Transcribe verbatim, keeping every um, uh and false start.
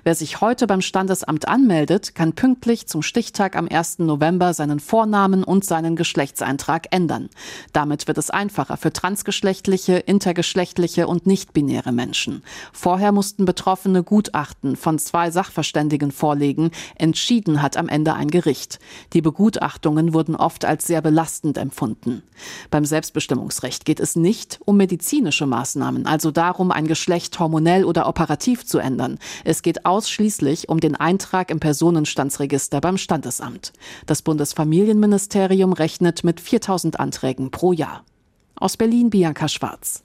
Wer sich heute beim Standesamt anmeldet, kann pünktlich zum Stichtag am ersten November seinen Vornamen und seinen Geschlechtseintrag ändern. Damit wird es einfacher für transgeschlechtliche, intergeschlechtliche und nichtbinäre Menschen. Vorher mussten Betroffene Gutachten von zwei Sachverständigen vorlegen. Entschieden hat am Ende ein Gericht. Die Begutachtungen wurden oft als sehr belastend empfunden. Beim Selbstbestimmungsrecht geht es nicht um medizinische Maßnahmen, also darum, ein Geschlecht hormonell oder operativ zu ändern. Es geht ausschließlich um den Eintrag im Personenstandsregister beim Standesamt. Das Bundesfamilienministerium rechnet mit viertausend Anträgen pro Jahr. Aus Berlin, Bianca Schwarz.